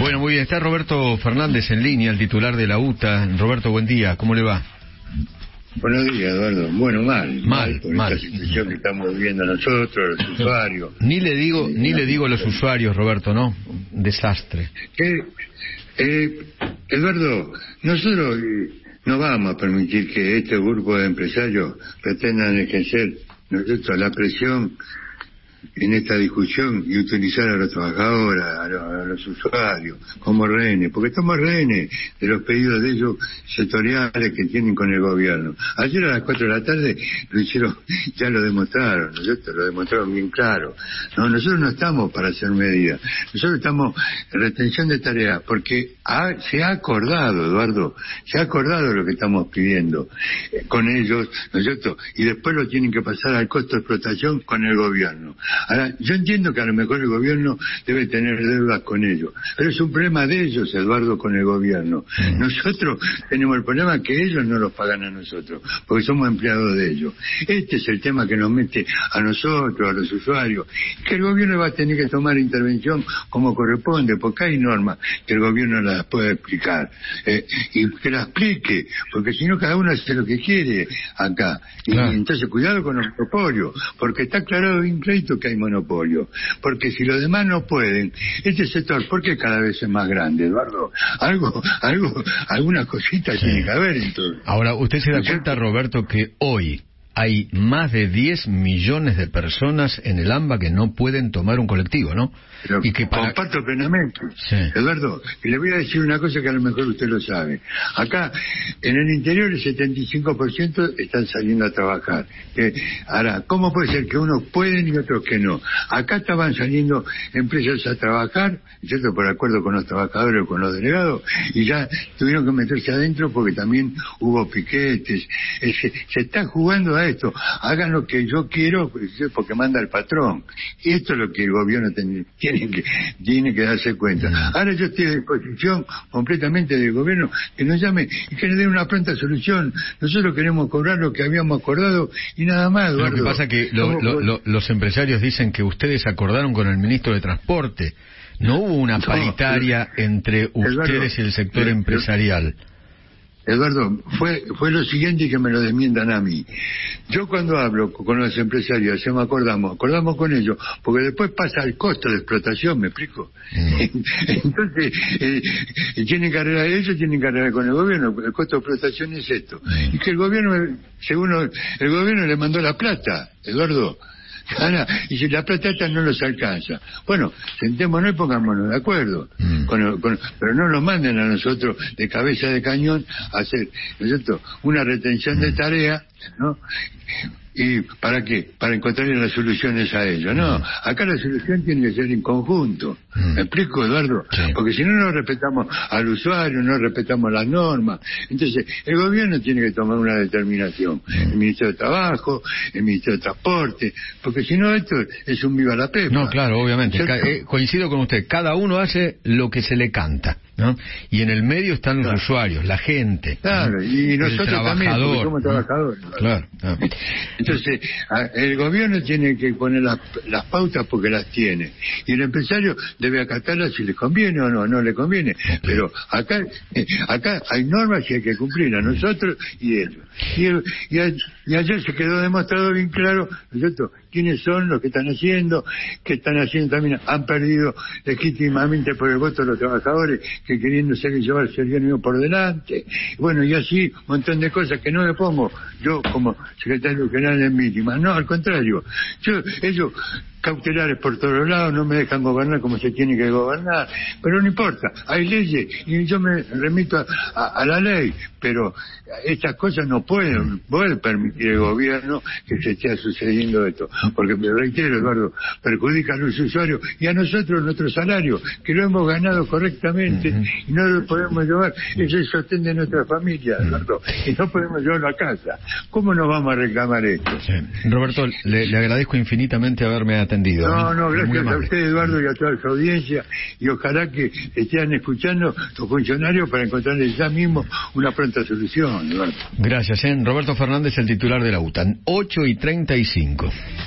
Bueno, muy bien. Está Roberto Fernández en línea, el titular de la UTA. Roberto, buen día. ¿Cómo le va? Buenos días, Eduardo. Bueno, mal. Por esta situación que estamos viviendo nosotros, los usuarios. Ni le digo a los usuarios, Roberto, ¿no? Desastre. Eduardo, nosotros no vamos a permitir que este grupo de empresarios pretendan ejercer la presión en esta discusión y utilizar a los trabajadores, a los usuarios, como rehenes, porque estamos rehenes de los pedidos de ellos sectoriales que tienen con el gobierno. Ayer a las 4 de la tarde lo hicieron, ya lo demostraron, ¿no es cierto? Lo demostraron bien claro. No, nosotros no estamos para hacer medidas, nosotros estamos en retención de tareas, porque se ha acordado, Eduardo, se ha acordado lo que estamos pidiendo con ellos, ¿no es cierto? Y después lo tienen que pasar al costo de explotación con el gobierno. Ahora, yo entiendo que a lo mejor el gobierno debe tener deudas con ellos, pero es un problema de ellos, Eduardo, con el gobierno. Nosotros tenemos el problema que ellos no los pagan a nosotros, porque somos empleados de ellos. Este es el tema que nos mete a nosotros, a los usuarios, que el gobierno va a tener que tomar intervención como corresponde, porque hay normas que el gobierno las puede explicar, y que las explique, porque si no cada uno hace lo que quiere acá. Claro. Y entonces cuidado con los monopolios, porque está aclarado bien clarito que hay monopolio, porque si los demás no pueden, este sector, ¿por qué cada vez es más grande, Eduardo? Algunas cositas tiene que haber entonces. Ahora, ¿usted se da cuenta, Roberto, que hoy hay más de 10 millones de personas en el AMBA que no pueden tomar un colectivo, ¿no? Pero y que comparto plenamente, sí. Eduardo, y le voy a decir una cosa que a lo mejor usted lo sabe. Acá, en el interior, el 75% están saliendo a trabajar. Ahora, ¿cómo puede ser que unos pueden y otros que no? Acá estaban saliendo empresas a trabajar, ¿cierto? Por acuerdo con los trabajadores o con los delegados, y ya tuvieron que meterse adentro porque también hubo piquetes. Se está jugando a esto. Hagan lo que yo quiero porque manda el patrón. Y esto es lo que el gobierno tiene que darse cuenta. Ahora yo estoy a disposición completamente del gobierno que nos llame y que nos dé una pronta solución. Nosotros queremos cobrar lo que habíamos acordado y nada más, Eduardo. Lo que pasa es que los empresarios dicen que ustedes acordaron con el ministro de Transporte. No hubo una paritaria entre ustedes y el sector empresarial. Eduardo, fue lo siguiente que me lo desmientan a mí. Yo cuando hablo con los empresarios, acordamos con ellos, porque después pasa el costo de explotación, ¿me explico? Entonces, tienen que arreglar ellos, tienen que arreglar con el gobierno, el costo de explotación es esto. Y que el gobierno, el gobierno le mandó la plata, Eduardo. Y si la plata no los alcanza, bueno, sentémonos y pongámonos de acuerdo, pero no nos manden a nosotros de cabeza de cañón a hacer, ¿no es cierto?, una retención de tarea, ¿no? ¿Y para qué? Para encontrar las soluciones a ello. No, acá la solución tiene que ser en conjunto. ¿Me explico, Eduardo? Sí. Porque si no respetamos al usuario, no respetamos las normas. Entonces, el gobierno tiene que tomar una determinación. El Ministerio de Trabajo, el Ministerio de Transporte, porque si no esto es un viva la pepa. No, claro, obviamente. Coincido con usted. Cada uno hace lo que se le canta, ¿no? Y en el medio están los usuarios, la gente. Claro, y nosotros también, porque somos trabajadores. Claro. Entonces, el gobierno tiene que poner las pautas porque las tiene. Y el empresario debe acatarlas si le conviene o no le conviene. Pero acá hay normas y hay que cumplir a nosotros y ellos. Y ayer se quedó demostrado bien claro, ¿no es cierto?, quiénes son los que están haciendo, que están haciendo también, han perdido legítimamente por el voto de los trabajadores, que queriendo ser y llevarse el gobierno por delante. Bueno, y así, un montón de cosas que no me pongo yo como secretario general de víctimas. No, al contrario. Ellos cautelares por todos lados, no me dejan gobernar como se tiene que gobernar, pero no importa, hay leyes y yo me remito a la ley, pero estas cosas no puede permitir el gobierno que se esté sucediendo esto, porque me reitero, Eduardo, perjudica a los usuarios y a nosotros nuestro salario, que lo hemos ganado correctamente y no lo podemos llevar, es el sostén de nuestra familia, Eduardo, y no podemos llevarlo a casa. ¿Cómo nos vamos a reclamar esto? Sí. Roberto, le agradezco infinitamente haberme atendido. No, gracias a usted, Eduardo, y a toda su audiencia, y ojalá que estén escuchando los funcionarios para encontrarles ya mismo una pronta solución, Eduardo. Gracias, Roberto Fernández, el titular de la UTA. 8:35.